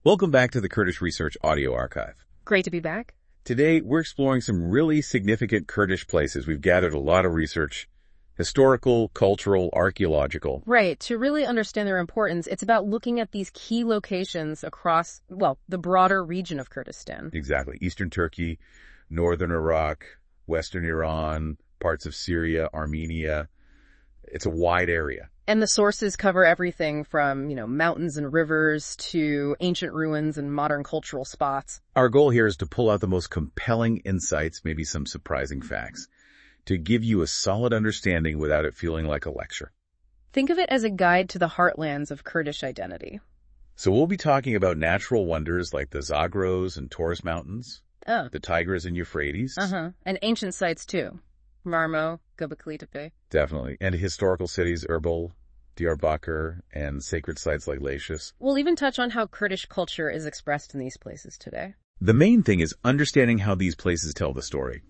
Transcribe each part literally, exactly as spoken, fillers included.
Welcome back to the Kurdish Research Audio Archive. Great to be back. Today, we're exploring some really significant Kurdish places. We've gathered a lot of research, historical, cultural, archaeological. Right. To really understand their importance, it's about looking at these key locations across, well, the broader region of Kurdistan. Exactly. Eastern Turkey, northern Iraq, western Iran, parts of Syria, Armenia. It's a wide area. And the sources cover everything from, you know, mountains and rivers to ancient ruins and modern cultural spots. Our goal here is to pull out the most compelling insights, maybe some surprising facts, to give you a solid understanding without it feeling like a lecture. Think of it as a guide to the heartlands of Kurdish identity. So we'll be talking about natural wonders like the Zagros and Taurus Mountains, Oh. the Tigris and Euphrates. Uh-huh. And ancient sites, too. Marmo, Göbekli Tepe. Definitely. And historical cities, Erbil, Diyarbakir, and sacred sites like Latius. We'll even touch on how Kurdish culture is expressed in these places today. The main thing is understanding how these places tell the story.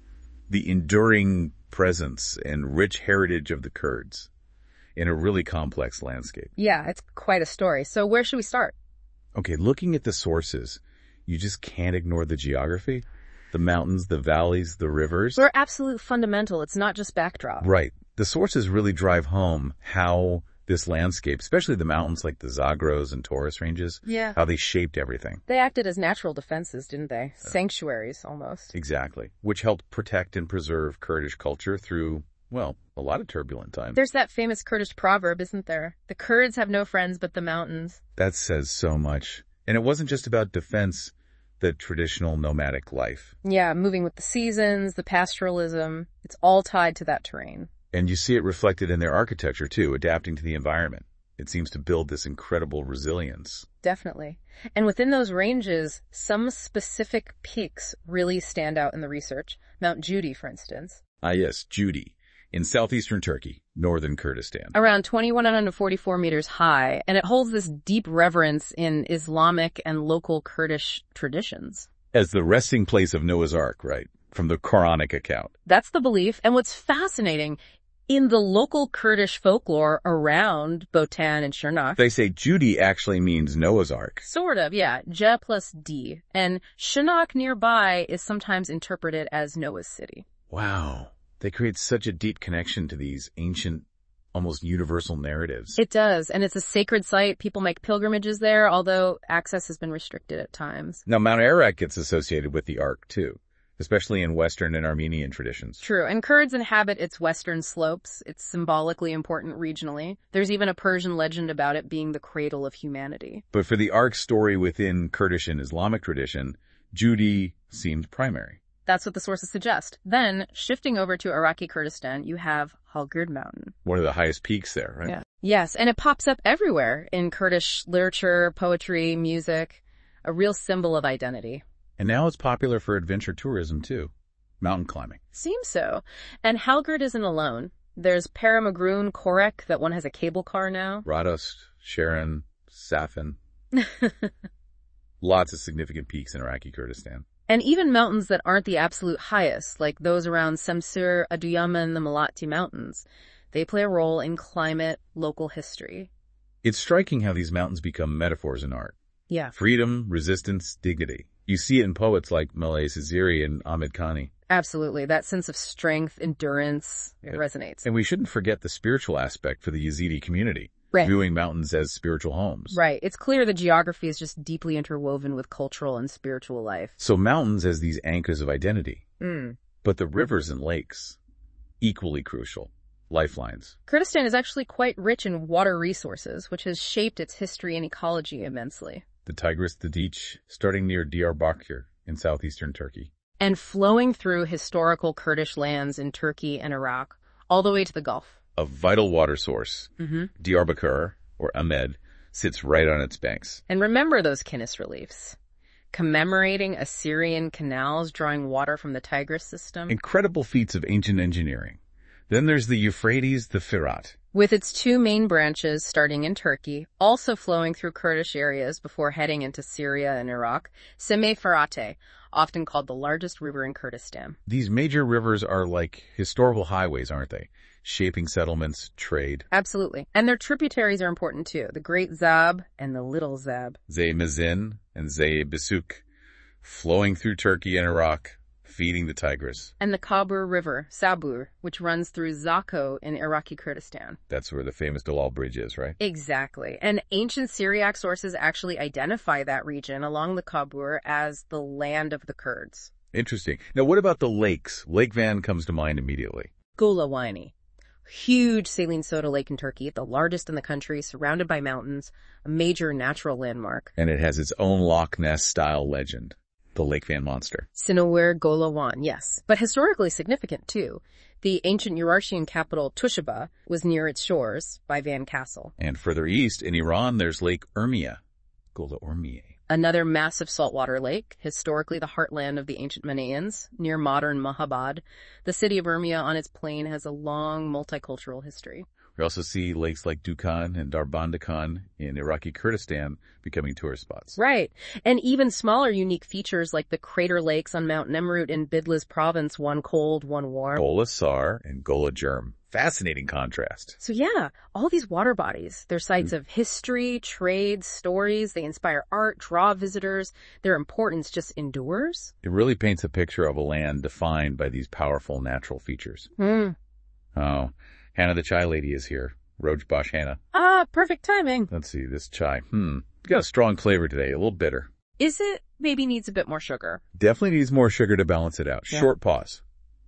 The enduring presence and rich heritage of the Kurds in a really complex landscape. Yeah, it's quite a story. So where should we start? Okay, looking at the sources, you just can't ignore the geography. The mountains, the valleys, the rivers. They're absolute fundamental. It's not just backdrop. Right. The sources really drive home how this landscape, especially the mountains like the Zagros and Taurus ranges, Yeah. how they shaped everything. They acted as natural defenses, didn't they? Sanctuaries, almost. Exactly. Which helped protect and preserve Kurdish culture through, well, a lot of turbulent times. There's that famous Kurdish proverb, isn't there? The Kurds have no friends but the mountains. That says so much. And it wasn't just about defense, the traditional nomadic life. Yeah, moving with the seasons, the pastoralism. It's all tied to that terrain. And you see it reflected in their architecture, too, adapting to the environment. It seems to build this incredible resilience. Definitely. And within those ranges, some specific peaks really stand out in the research. Mount Judy, for instance. Ah, yes, Judy, in southeastern Turkey, northern Kurdistan. Around twenty-one hundred forty-four meters high, and it holds this deep reverence in Islamic and local Kurdish traditions. As the resting place of Noah's Ark, right? From the Quranic account. That's the belief. And what's fascinating, in the local Kurdish folklore around Botan and Shirnak, They say Judy actually means Noah's Ark. sort of, yeah, Je plus D. And Shirnak nearby is sometimes interpreted as Noah's city. Wow. They create such a deep connection to these ancient, almost universal narratives. It does, and it's a sacred site. People make pilgrimages there, although access has been restricted at times. Now, Mount Ararat gets associated with the Ark, too, especially in Western and Armenian traditions. True, and Kurds inhabit its western slopes. It's symbolically important regionally. There's even a Persian legend about it being the cradle of humanity. But for the Ark story within Kurdish and Islamic tradition, Judy seemed primary. That's what the sources suggest. Then, shifting over to Iraqi Kurdistan, you have Halgird Mountain. One of the highest peaks there, right? Yeah. Yes, and it pops up everywhere in Kurdish literature, poetry, music, a real symbol of identity. And now it's popular for adventure tourism, too. Mountain climbing. Seems so. And Halgird isn't alone. There's Paramagroon, Korek, that one has a cable car now. Radost, Sharon, Safin. Lots of significant peaks in Iraqi Kurdistan. And even mountains that aren't the absolute highest, like those around Semsur, Aduyaman, the Malati Mountains. They play a role in climate, local history. It's striking how these mountains become metaphors in art. Yeah. Freedom, resistance, dignity. You see it in poets like Malay Saziri and Ahmed Khani. Absolutely. That sense of strength, endurance, it Yeah. resonates. And we shouldn't forget the spiritual aspect for the Yazidi community, Right. viewing mountains as spiritual homes. Right. It's clear the geography is just deeply interwoven with cultural and spiritual life. So mountains as these anchors of identity. Mm. But the rivers and lakes, equally crucial. Lifelines. Kurdistan is actually quite rich in water resources, which has shaped its history and ecology immensely. The Tigris, the Dich, starting near Diyarbakir in southeastern Turkey. And flowing through historical Kurdish lands in Turkey and Iraq, all the way to the Gulf. A vital water source, Mm-hmm. Diyarbakir, or Ahmed, sits right on its banks. And remember those Kinis reliefs, commemorating Assyrian canals drawing water from the Tigris system. Incredible feats of ancient engineering. Then there's the Euphrates, the Firat, with its two main branches starting in Turkey, also flowing through Kurdish areas before heading into Syria and Iraq, Semeh-Ferate, often called the largest river in Kurdistan. These major rivers are like historical highways, aren't they? Shaping settlements, trade. Absolutely. And their tributaries are important too, the Great Zab and the Little Zab. Zey-Mizin and Zey-Besuk, flowing through Turkey and Iraq, feeding the Tigris. And the Kabur River, Sabur, which runs through Zakho in Iraqi Kurdistan. That's where the famous Dalal Bridge is, right? Exactly. And ancient Syriac sources actually identify that region along the Kabur as the land of the Kurds. Interesting. Now, what about the lakes? Lake Van comes to mind immediately. Gulawani. Huge saline soda lake in Turkey, the largest in the country, surrounded by mountains, a major natural landmark. And it has its own Loch Ness-style legend. The Lake Van monster. Sinawir Golawan, yes. But historically significant, too. The ancient Urartian capital, Tushaba, was near its shores by Van Castle. And further east, in Iran, there's Lake Urmia. Gola Urmia. Another massive saltwater lake, historically the heartland of the ancient Manaeans, near modern Mahabad. The city of Urmia on its plain has a long multicultural history. We also see lakes like Dukhan and Darbandakan in Iraqi Kurdistan becoming tourist spots. Right. And even smaller unique features like the crater lakes on Mount Nemrut in Bidlis province, one cold, one warm. Gola Sar and Gola Jerm. Fascinating contrast. So yeah, all these water bodies, they're sites mm. of history, trade, stories. They inspire art, draw visitors. Their importance just endures. It really paints a picture of a land defined by these powerful natural features. Hmm. Oh, Hannah the chai lady is here. Roj Bosch Hannah. Ah, perfect timing. Let's see, this chai. Hmm. Got a strong flavor today, a little bitter. Is it? Maybe needs a bit more sugar. Definitely needs more sugar to balance it out. Yeah. Short pause.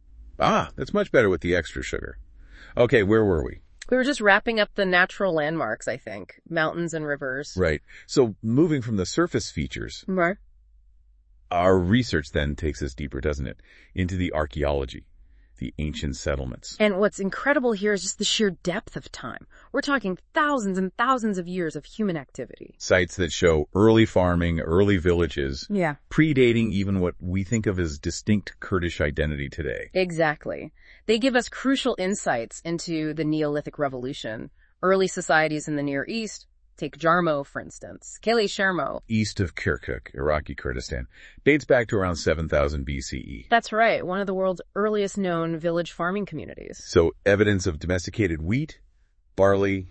Ah, that's much better with the extra sugar. Okay, where were we? We were just wrapping up the natural landmarks, I think. Mountains and rivers. Right. So moving from the surface features, Right. our research then takes us deeper, doesn't it? Into the archaeology, the ancient settlements. And what's incredible here is just the sheer depth of time. We're talking thousands and thousands of years of human activity. Sites that show early farming, early villages, Yeah. predating even what we think of as distinct Kurdish identity today. Exactly. They give us crucial insights into the Neolithic Revolution, early societies in the Near East. Take Jarmo, for instance. Kele Shermo. East of Kirkuk, Iraqi Kurdistan, dates back to around seven thousand B C E. That's right, one of the world's earliest known village farming communities. So evidence of domesticated wheat, barley,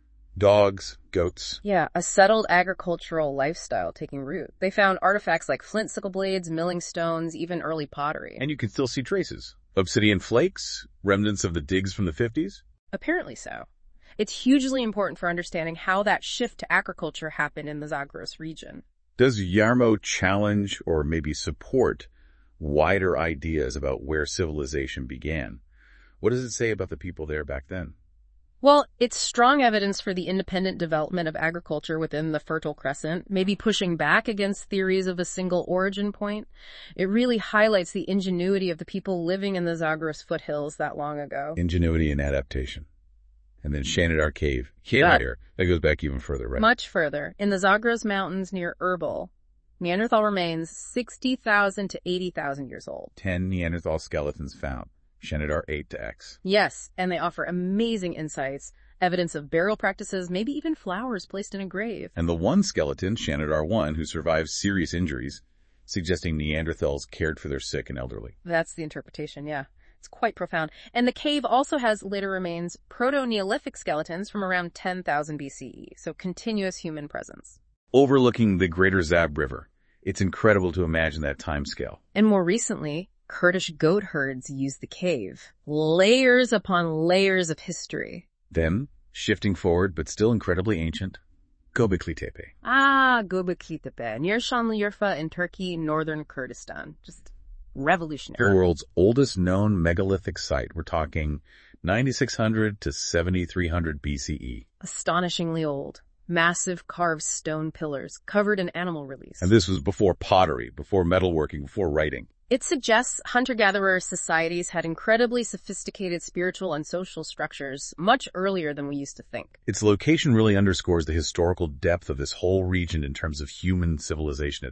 dogs, goats. Yeah, a settled agricultural lifestyle taking root. They found artifacts like flint sickle blades, milling stones, even early pottery. And you can still see traces. Obsidian flakes, remnants of the digs from the fifties. Apparently so. It's hugely important for understanding how that shift to agriculture happened in the Zagros region. Does Jarmo challenge or maybe support wider ideas about where civilization began? What does it say about the people there back then? Well, it's strong evidence for the independent development of agriculture within the Fertile Crescent, maybe pushing back against theories of a single origin point. It really highlights the ingenuity of the people living in the Zagros foothills that long ago. Ingenuity and adaptation. And then Shanidar Cave. That- Here. That goes back even further, right? Much further, in the Zagros Mountains near Erbil, Neanderthal remains sixty thousand to eighty thousand years old. Ten Neanderthal skeletons found. Shanidar eight to X. Yes, and they offer amazing insights, evidence of burial practices, maybe even flowers placed in a grave. And the one skeleton, Shanidar one, who survived serious injuries, suggesting Neanderthals cared for their sick and elderly. That's the interpretation, yeah. It's quite profound. And the cave also has later remains proto-Neolithic skeletons from around ten thousand B C E, so continuous human presence. Overlooking the Greater Zab River, it's incredible to imagine that time scale. And more recently, Kurdish goat herds used the cave. Layers upon layers of history. Then, shifting forward but still incredibly ancient, Göbekli Tepe. Ah, Göbekli Tepe, near Şanlıurfa in Turkey, northern Kurdistan. Just The revolutionary. world's oldest known megalithic site. We're talking ninety-six hundred to seventy-three hundred B C E. Astonishingly old. Massive carved stone pillars covered in animal release. And this was before pottery, before metalworking, before writing. It suggests hunter-gatherer societies had incredibly sophisticated spiritual and social structures much earlier than we used to think. Its location really underscores the historical depth of this whole region in terms of human civilization itself.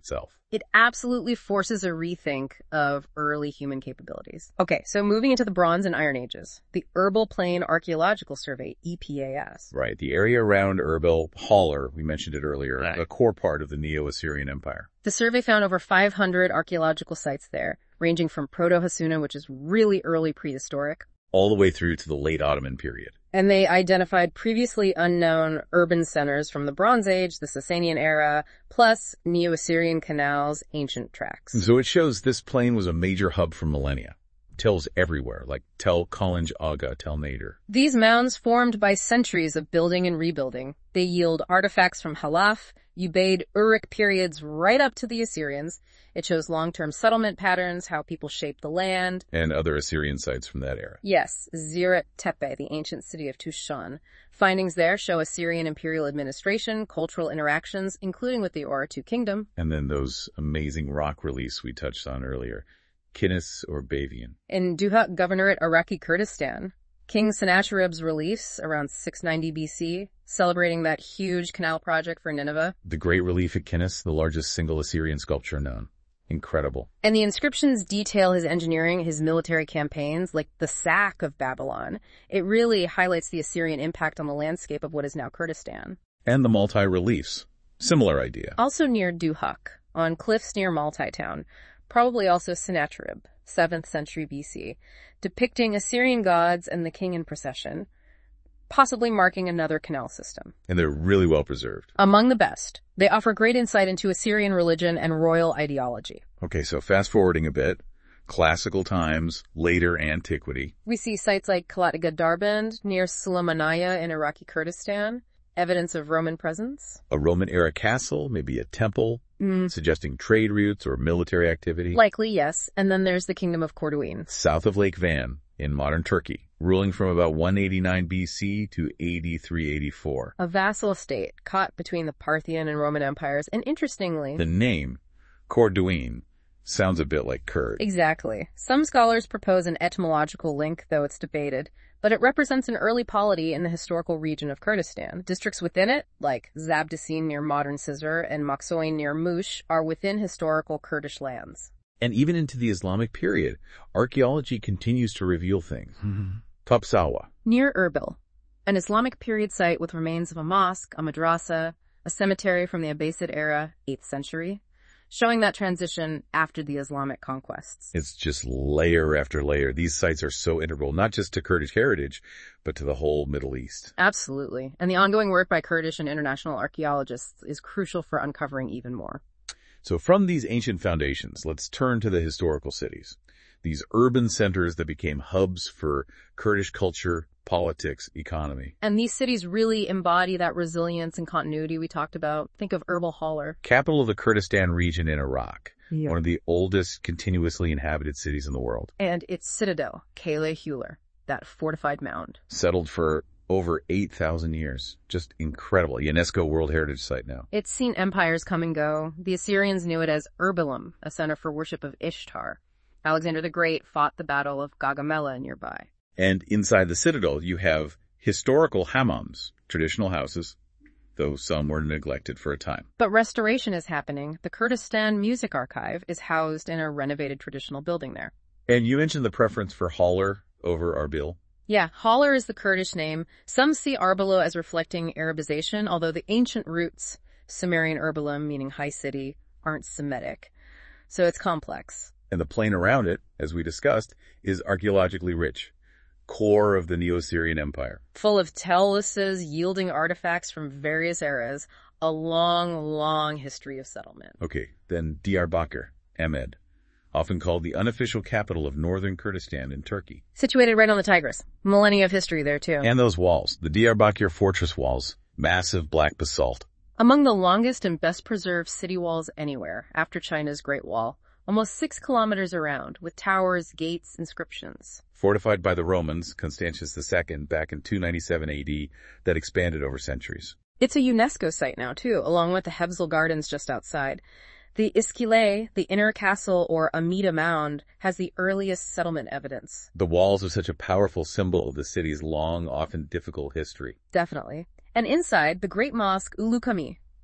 It absolutely forces a rethink of early human capabilities. Okay, so moving into the Bronze and Iron Ages, the Erbil Plain Archaeological Survey, E P A S. Right, the area around Erbil, Haller, we mentioned it earlier, Right. a core part of the Neo-Assyrian Empire. The survey found over five hundred archaeological sites there, ranging from Proto-Hassuna, which is really early prehistoric, All the way through to the late Ottoman period. and they identified previously unknown urban centers from the Bronze Age, the Sasanian era, plus Neo-Assyrian canals, ancient tracts. So it shows this plain was a major hub for millennia. Tells everywhere, like Tel Kalinj Aga, Tel Nader. These mounds, formed by centuries of building and rebuilding, they yield artifacts from Halaf, Ubaid, Uruk periods right up to the Assyrians. It shows long-term settlement patterns, how people shaped the land. And other Assyrian sites from that era. Yes, Ziret Tepe, the ancient city of Tushan. Findings there show Assyrian imperial administration, cultural interactions, including with the Urartu kingdom. And then those amazing rock reliefs we touched on earlier. Kinnis or Bavian. In Duhok Governorate, Iraqi Kurdistan, King Sennacherib's reliefs around six ninety B C, celebrating that huge canal project for Nineveh. The Great Relief at Kinnis, the largest single Assyrian sculpture known. Incredible. And the inscriptions detail his engineering, his military campaigns, like the sack of Babylon. It really highlights the Assyrian impact on the landscape of what is now Kurdistan. And the multi-reliefs. Similar idea. Also near Duhok, on cliffs near Multitown, probably also Sennacherib, seventh century B C, depicting Assyrian gods and the king in procession, possibly marking another canal system. And they're really well preserved. Among the best, they offer great insight into Assyrian religion and royal ideology. Okay, so fast forwarding a bit. Classical times, later antiquity. We see sites like Kalatga Darband near Sulaymaniyah in Iraqi Kurdistan, evidence of Roman presence. A Roman-era castle, maybe a temple, Mm, suggesting trade routes or military activity. likely, yes. And then there's the kingdom of Corduene. South of Lake Van, in modern Turkey, ruling from about one eighty-nine B C to A D three eighty-four. A vassal state caught between the Parthian and Roman empires. And interestingly, The name, Corduene, sounds a bit like Kurd. exactly. Some scholars propose an etymological link, though it's debated, but it represents an early polity in the historical region of Kurdistan. Districts within it, like Zabdassin near modern Cizre and Maksoin near Mush, are within historical Kurdish lands. And even into the Islamic period, archaeology continues to reveal things. Topsawa, Near Erbil, an Islamic period site with remains of a mosque, a madrasa, a cemetery from the Abbasid era, eighth century, showing that transition after the Islamic conquests. it's just layer after layer. These sites are so integral, not just to Kurdish heritage, but to the whole Middle East. Absolutely. And the ongoing work by Kurdish and international archaeologists is crucial for uncovering even more. So from these ancient foundations, let's turn to the historical cities. These urban centers that became hubs for Kurdish culture, politics, economy. And these cities really embody that resilience and continuity we talked about. Think of Erbil Haller. Capital of the Kurdistan region in Iraq, Yeah. one of the oldest continuously inhabited cities in the world. And its citadel, Kale Huler, that fortified mound. Settled for over eight thousand years. Just incredible. UNESCO World Heritage Site now. It's seen empires come and go. The Assyrians knew it as Erbilum, a center for worship of Ishtar. Alexander the Great fought the Battle of Gaugamela nearby. And inside the citadel, you have historical hammams, traditional houses, though some were neglected for a time. But restoration is happening. The Kurdistan Music Archive is housed in a renovated traditional building there. And you mentioned the preference for Haller over Arbil. Yeah, Haller is the Kurdish name. Some see Arbelo as reflecting Arabization, although the ancient roots, Sumerian Erbilum, meaning high city, aren't Semitic. So it's complex. And the plain around it, as we discussed, is archaeologically rich. Core of the Neo-Assyrian Empire. Full of telluses yielding artifacts from various eras, a long, long history of settlement. Okay, then Diyarbakir, Ahmed, often called the unofficial capital of northern Kurdistan in Turkey. Situated right on the Tigris. Millennia of history there too. And those walls, the Diyarbakir fortress walls, massive black basalt. Among the longest and best preserved city walls anywhere, after China's Great Wall. Almost six kilometers around, with towers, gates, inscriptions. Fortified by the Romans, Constantius the Second, back in two ninety-seven A D, that expanded over centuries. It's a UNESCO site now too, along with the Hebzel Gardens just outside. The Iskile, the inner castle or Amida Mound, has the earliest settlement evidence. The walls are such a powerful symbol of the city's long, often difficult history. Definitely. And inside, the great mosque Ulu Kami.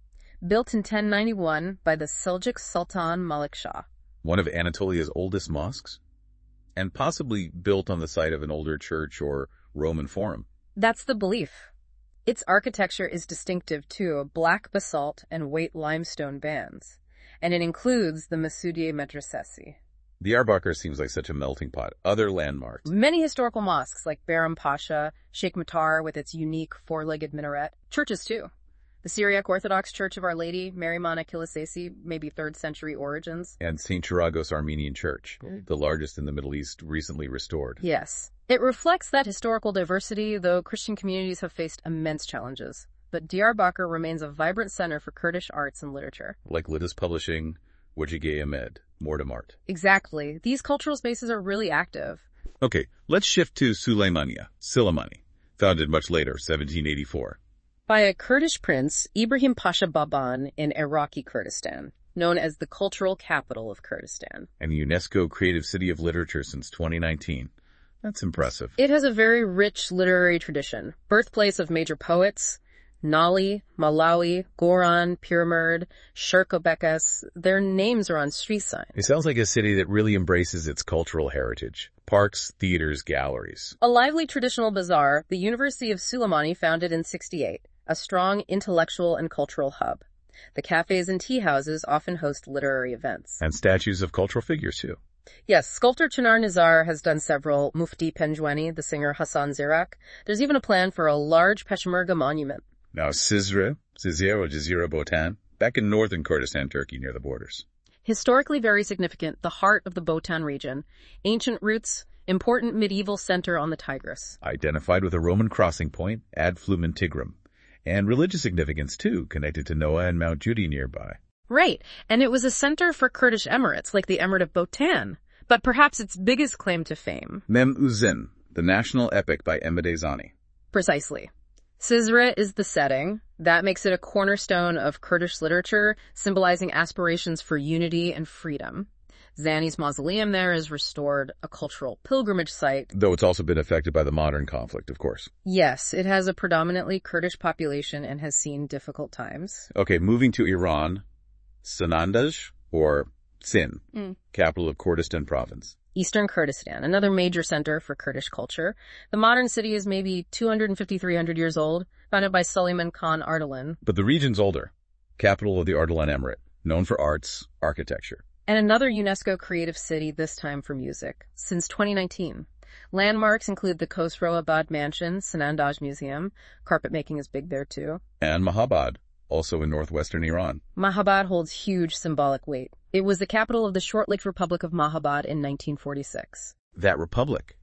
built in ten ninety-one by the Seljuk Sultan Malik Shah. One of Anatolia's oldest mosques, and possibly built on the site of an older church or Roman forum. That's the belief. Its architecture is distinctive too, black basalt and white limestone bands, and it includes the Masudiye Medresesi. Diyarbakir seems like such a melting pot. Other landmarks. Many historical mosques like Bayram Pasha, Sheikh Matar with its unique four-legged minaret. Churches too. The Syriac Orthodox Church of Our Lady, Merimana Kilisesi, maybe third century origins. And Saint Chiragos Armenian Church, mm. the largest in the Middle East, recently restored. Yes. It reflects that historical diversity, though Christian communities have faced immense challenges. But Diyarbakir remains a vibrant center for Kurdish arts and literature. Like Lidus Publishing, Wajigay Ahmed, Mordamart. Exactly. These cultural spaces are really active. Okay, let's shift to Suleymaniye, Silimani, founded much later, seventeen eighty-four. By a Kurdish prince, Ibrahim Pasha Baban, in Iraqi Kurdistan, known as the cultural capital of Kurdistan. And a UNESCO Creative City of Literature since twenty nineteen. That's impressive. It has a very rich literary tradition, birthplace of major poets, Nali, Malawi, Goran, Piramerd, Shirkobekas. Their names are on street signs. It sounds like a city that really embraces its cultural heritage. Parks, theaters, galleries. A lively traditional bazaar, the University of Suleimani, founded in sixty-eight, a strong intellectual and cultural hub. The cafes and tea houses often host literary events. And statues of cultural figures, too. Yes, sculptor Chinar Nizar has done several, Mufti Penjwani, the singer Hassan Zirak. There's even a plan for a large Peshmerga monument. Now, Cizre, Cizre or Jazira Botan, back in northern Kurdistan, Turkey, near the borders. Historically very significant, the heart of the Botan region. Ancient roots, important medieval center on the Tigris. Identified with a Roman crossing point, Ad Flumen Tigrum. And religious significance, too, connected to Noah and Mount Judy nearby. Right, and it was a center for Kurdish emirates, like the Emirate of Botan. But perhaps its biggest claim to fame. Mem Uzin, the national epic by Emede Zani. Precisely. Cizre is the setting. That makes it a cornerstone of Kurdish literature, symbolizing aspirations for unity and freedom. Zani's mausoleum there is restored, a cultural pilgrimage site. Though it's also been affected by the modern conflict, of course. Yes, it has a predominantly Kurdish population and has seen difficult times. Okay, moving to Iran, Sanandaj, or Sin, mm. capital of Kurdistan province. Eastern Kurdistan, another major center for Kurdish culture. The modern city is maybe two hundred fifty to three hundred years old, founded by Suleiman Khan Ardalan. But the region's older. Capital of the Ardalan Emirate, known for arts, architecture. And another UNESCO creative city, this time for music, since twenty nineteen. Landmarks include the Khosrow Abad Mansion, Sanandaj Museum. Carpet making is big there too. And Mahabad, also in northwestern Iran. Mahabad holds huge symbolic weight. It was the capital of the short-lived Republic of Mahabad in nineteen forty-six. That republic.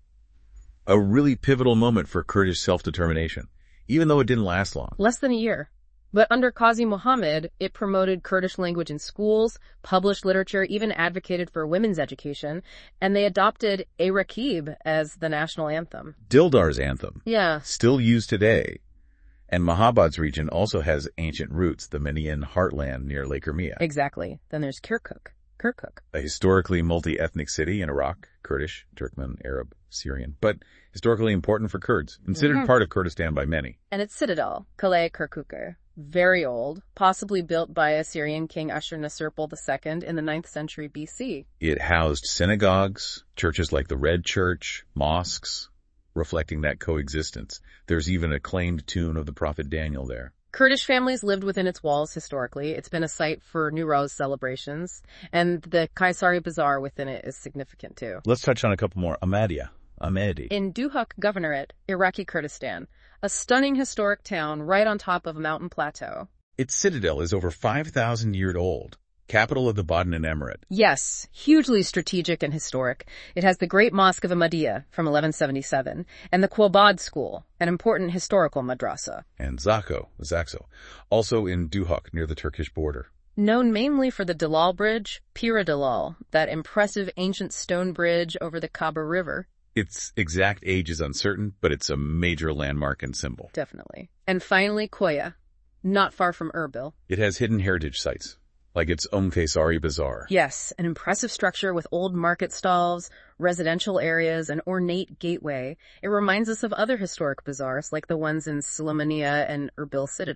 A really pivotal moment for Kurdish self-determination, even though it didn't last long. Less than a year. But under Qazi Muhammad, it promoted Kurdish language in schools, published literature, even advocated for women's education, and they adopted A Rakib as the national anthem. Dildar's anthem. Yeah. Still used today. And Mahabad's region also has ancient roots, the Minian heartland near Lake Urmia. Exactly. Then there's Kirkuk. Kirkuk. A historically multi-ethnic city in Iraq, Kurdish, Turkmen, Arab, Syrian, but historically important for Kurds, considered mm-hmm. part of Kurdistan by many. And its citadel, Kaleh Kirkuk, very old, possibly built by Assyrian king Ashur-nasirpal the Second in the ninth century B C. It housed synagogues, churches like the Red Church, mosques, reflecting that coexistence. There's even a claimed tomb of the prophet Daniel there. Kurdish families lived within its walls historically. It's been a site for Nowruz celebrations, and the Kayseri Bazaar within it is significant too. Let's touch on a couple more. Ahmadiyya. Ahmadi. In Duhok Governorate, Iraqi Kurdistan, a stunning historic town right on top of a mountain plateau. Its citadel is over five thousand years old. Capital of the Baden Emirate. Yes, hugely strategic and historic. It has the Great Mosque of Ahmadiyya from eleven seventy-seven and the Quobad School, an important historical madrasa. And Zako, Zakso, also in Duhok near the Turkish border. Known mainly for the Dalal Bridge, Pira Dalal, that impressive ancient stone bridge over the Kaba River. Its exact age is uncertain, but it's a major landmark and symbol. Definitely. And finally, Koya, not far from Erbil. It has hidden heritage sites, like its Om Kayseri Bazaar. Yes, an impressive structure with old market stalls, residential areas, an ornate gateway. It reminds us of other historic bazaars like the ones in Suleymaniye and Erbil Citadel.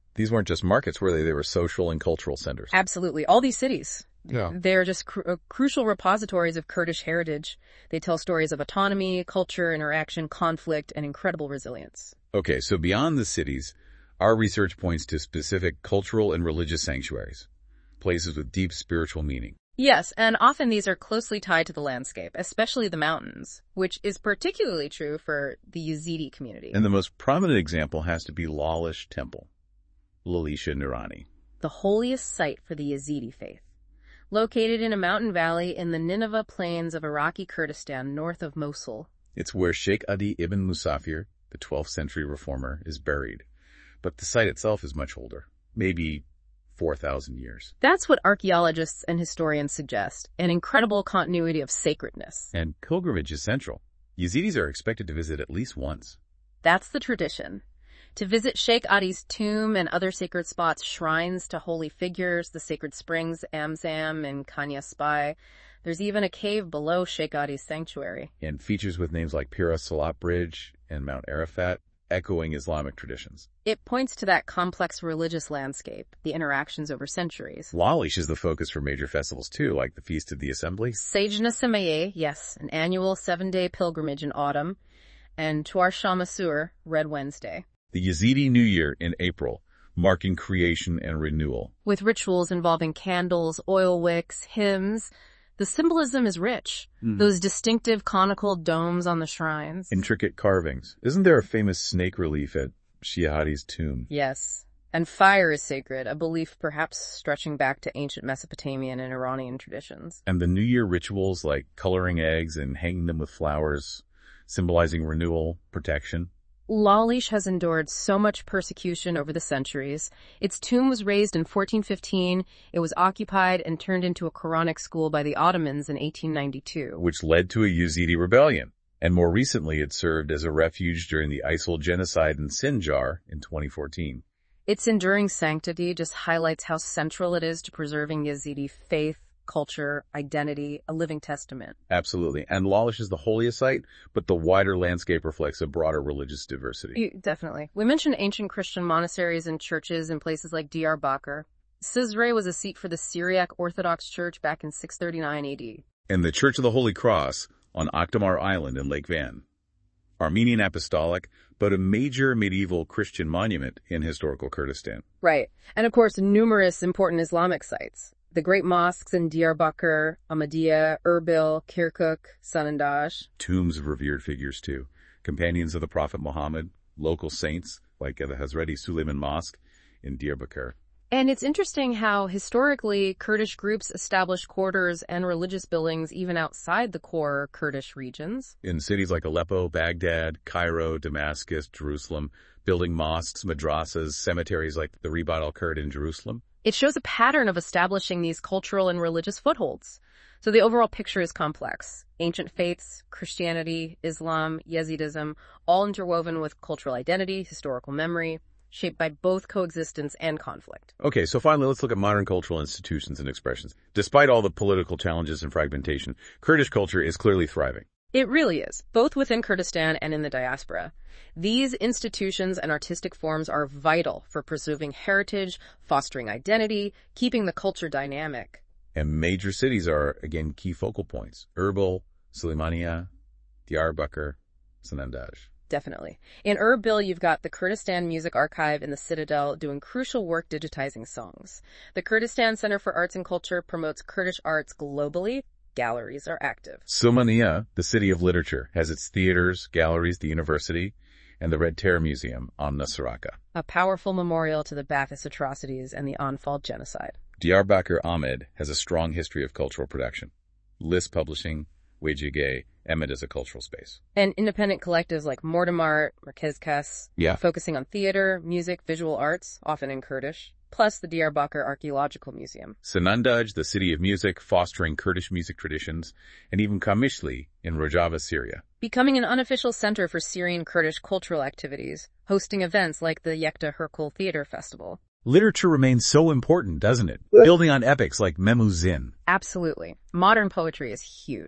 These weren't just markets, were they? They were social and cultural centers. Absolutely. All these cities. Yeah. They're just cru- crucial repositories of Kurdish heritage. They tell stories of autonomy, culture, interaction, conflict, and incredible resilience. Okay, so beyond the cities, our research points to specific cultural and religious sanctuaries, places with deep spiritual meaning. Yes, and often these are closely tied to the landscape, especially the mountains, which is particularly true for the Yazidi community. And the most prominent example has to be Lawlish Temple, Lalisha Nurani. The holiest site for the Yazidi faith. Located in a mountain valley in the Nineveh plains of Iraqi Kurdistan, north of Mosul. It's where Sheikh Adi ibn Musafir, the twelfth century reformer, is buried. But the site itself is much older, maybe four thousand years. That's what archaeologists and historians suggest, an incredible continuity of sacredness. And pilgrimage is central. Yazidis are expected to visit at least once. That's the tradition. To visit Sheikh Adi's tomb and other sacred spots, shrines to holy figures, the sacred springs Amzam and Kanya Spy. There's even a cave below Sheikh Adi's sanctuary. And features with names like Pira Salat Bridge and Mount Arafat, echoing Islamic traditions. It points to that complex religious landscape, the interactions over centuries. Lawlish is the focus for major festivals too, like the Feast of the Assembly. Sejna Semaye, yes, an annual seven-day pilgrimage in autumn, and Tuar Shamasur, Red Wednesday. The Yazidi New Year in April, marking creation and renewal. With rituals involving candles, oil wicks, hymns, the symbolism is rich. Mm-hmm. Those distinctive conical domes on the shrines. Intricate carvings. Isn't there a famous snake relief at Shiahadi's tomb? Yes. And fire is sacred, a belief perhaps stretching back to ancient Mesopotamian and Iranian traditions. And the New Year rituals like coloring eggs and hanging them with flowers, symbolizing renewal, protection. Lawlish has endured so much persecution over the centuries. Its tomb was razed in fourteen fifteen. It was occupied and turned into a Quranic school by the Ottomans in eighteen ninety-two. Which led to a Yazidi rebellion. And more recently, it served as a refuge during the I S I L genocide in Sinjar in twenty fourteen. Its enduring sanctity just highlights how central it is to preserving Yazidi faith, culture, identity, a living testament. Absolutely. And Lawlish is the holiest site, but the wider landscape reflects a broader religious diversity. Definitely. We mentioned ancient Christian monasteries and churches in places like Diyarbakir. Cizre was a seat for the Syriac Orthodox Church back in six thirty-nine A D. And the Church of the Holy Cross on Akdamar Island in Lake Van. Armenian Apostolic, but a major medieval Christian monument in historical Kurdistan. Right. And of course, numerous important Islamic sites. The great mosques in Diyarbakir, Ahmadiyya, Erbil, Kirkuk, Sanandaj. Tombs of revered figures, too. Companions of the Prophet Muhammad, local saints, like the Hazreti Suleiman Mosque in Diyarbakir. And it's interesting how, historically, Kurdish groups established quarters and religious buildings even outside the core Kurdish regions. In cities like Aleppo, Baghdad, Cairo, Damascus, Jerusalem, building mosques, madrasas, cemeteries like the Ribat al-Kurd in Jerusalem. It shows a pattern of establishing these cultural and religious footholds. So the overall picture is complex. Ancient faiths, Christianity, Islam, Yazidism, all interwoven with cultural identity, historical memory, shaped by both coexistence and conflict. Okay, so finally, let's look at modern cultural institutions and expressions. Despite all the political challenges and fragmentation, Kurdish culture is clearly thriving. It really is, both within Kurdistan and in the diaspora. These institutions and artistic forms are vital for preserving heritage, fostering identity, keeping the culture dynamic. And major cities are, again, key focal points. Erbil, Suleimania, Diyarbakir, Sanandaj. Definitely. In Erbil, you've got the Kurdistan Music Archive in the Citadel doing crucial work digitizing songs. The Kurdistan Center for Arts and Culture promotes Kurdish arts globally. Galleries are active. Suleimania, the city of literature, has its theaters, galleries, the university, and the Red Terror Museum on Nasaraka. A powerful memorial to the Ba'athist atrocities and the Anfal genocide. Diyarbakir Ahmed has a strong history of cultural production. List Publishing, Wejige, Emmet is a cultural space. And independent collectives like Mortimart, Merkezkas, yeah. focusing on theater, music, visual arts, often in Kurdish, plus the Diyarbakir Archaeological Museum. Sanandaj, the city of music, fostering Kurdish music traditions, and even Kamishli in Rojava, Syria. Becoming an unofficial center for Syrian Kurdish cultural activities, hosting events like the Yekta Herkul Theater Festival. Literature remains so important, doesn't it? Building on epics like Memuzin. Absolutely. Modern poetry is huge.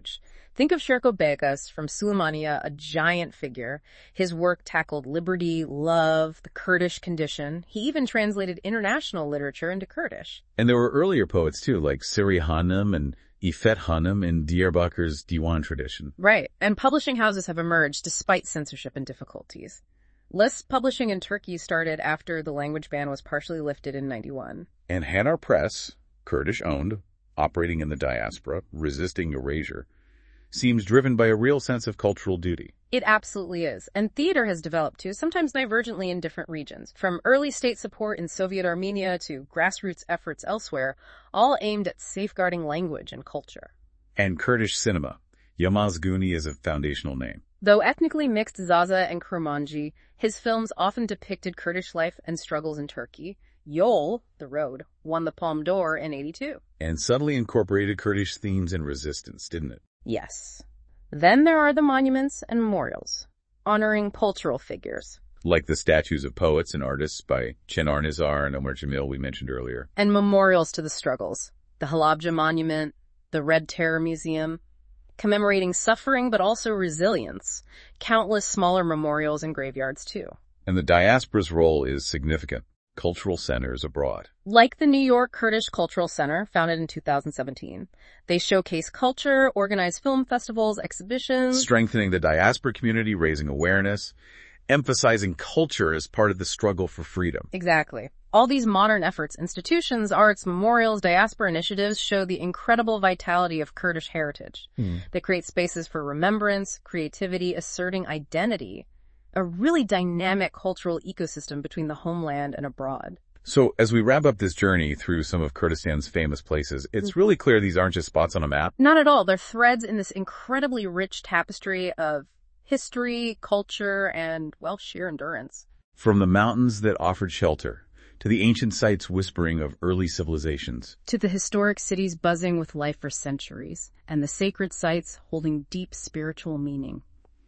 Think of Sherko Bekas from Suleymaniye, a giant figure. His work tackled liberty, love, the Kurdish condition. He even translated international literature into Kurdish. And there were earlier poets too, like Siri Hanım and Ifet Hanım in Diyarbakır's Diwan tradition. Right, and publishing houses have emerged despite censorship and difficulties. List publishing in Turkey started after the language ban was partially lifted in ninety-one. And Hanar Press, Kurdish-owned, operating in the diaspora, resisting erasure, seems driven by a real sense of cultural duty. It absolutely is. And theater has developed too, sometimes divergently in different regions. From early state support in Soviet Armenia to grassroots efforts elsewhere, all aimed at safeguarding language and culture. And Kurdish cinema. Yılmaz Güney is a foundational name. Though ethnically mixed Zaza and Kurmanji, his films often depicted Kurdish life and struggles in Turkey. Yol, The Road, won the Palme d'Or in eighty-two. And subtly incorporated Kurdish themes and resistance, didn't it? Yes. Then there are the monuments and memorials, honoring cultural figures. Like the statues of poets and artists by Chenar Nizar and Omar Jamil we mentioned earlier. And memorials to the struggles. The Halabja Monument, the Red Terror Museum, commemorating suffering but also resilience. Countless smaller memorials and graveyards too. And the diaspora's role is significant. Cultural centers abroad. Like the New York Kurdish Cultural Center, founded in two thousand seventeen. They showcase culture, organize film festivals, exhibitions. Strengthening the diaspora community, raising awareness, emphasizing culture as part of the struggle for freedom. Exactly. All these modern efforts, institutions, arts, memorials, diaspora initiatives show the incredible vitality of Kurdish heritage. Hmm. They create spaces for remembrance, creativity, asserting identity. A really dynamic cultural ecosystem between the homeland and abroad. So as we wrap up this journey through some of Kurdistan's famous places, it's really clear these aren't just spots on a map. Not at all. They're threads in this incredibly rich tapestry of history, culture, and, well, sheer endurance. From the mountains that offered shelter, to the ancient sites whispering of early civilizations, to the historic cities buzzing with life for centuries, and the sacred sites holding deep spiritual meaning.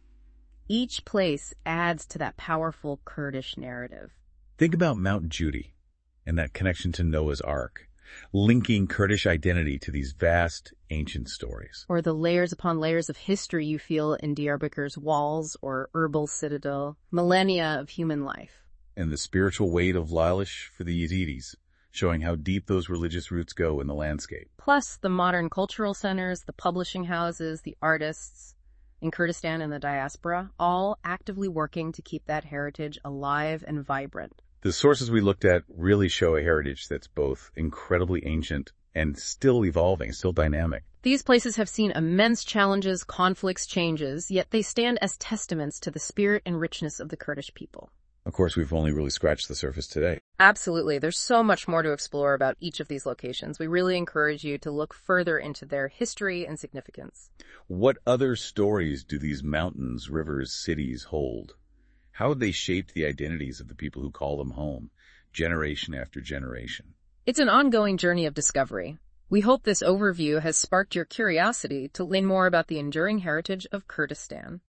Each place adds to that powerful Kurdish narrative. Think about Mount Judy and that connection to Noah's Ark, linking Kurdish identity to these vast, ancient stories. Or the layers upon layers of history you feel in Diyarbakır's walls or Erbil citadel, millennia of human life. And the spiritual weight of Lalish for the Yazidis, showing how deep those religious roots go in the landscape. Plus the modern cultural centers, the publishing houses, the artists in Kurdistan and the diaspora, all actively working to keep that heritage alive and vibrant. The sources we looked at really show a heritage that's both incredibly ancient and still evolving, still dynamic. These places have seen immense challenges, conflicts, changes, yet they stand as testaments to the spirit and richness of the Kurdish people. Of course, we've only really scratched the surface today. Absolutely. There's so much more to explore about each of these locations. We really encourage you to look further into their history and significance. What other stories do these mountains, rivers, cities hold? How have they shaped the identities of the people who call them home, generation after generation? It's an ongoing journey of discovery. We hope this overview has sparked your curiosity to learn more about the enduring heritage of Kurdistan.